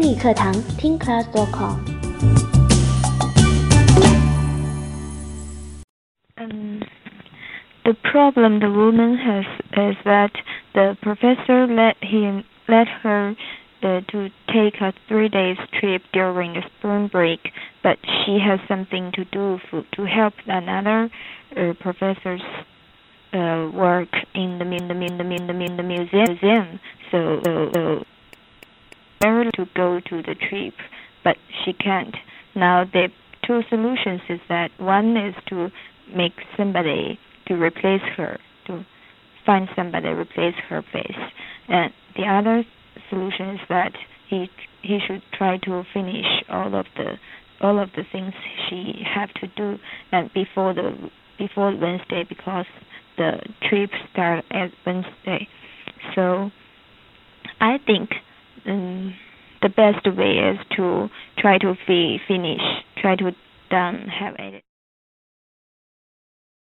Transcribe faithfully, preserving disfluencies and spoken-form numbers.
语课堂听 class dot com。 Um, the problem the woman has is that the professor let him let her uh, to take a three days trip during the spring break, but she has something to do for, to help another uh, professor's uh, work in the in the in the in the, in the museum. So, so, so her to go to the trip, but she can't. Now the two solutions is that one is to make somebody to replace her, to find somebody to replace her place, and the other solution is that he he should try to finish all of the all of the things she have to do and before the before Wednesday, because the trip start at Wednesday. So I think um, the best way is to try to fi- finish, try to done have it.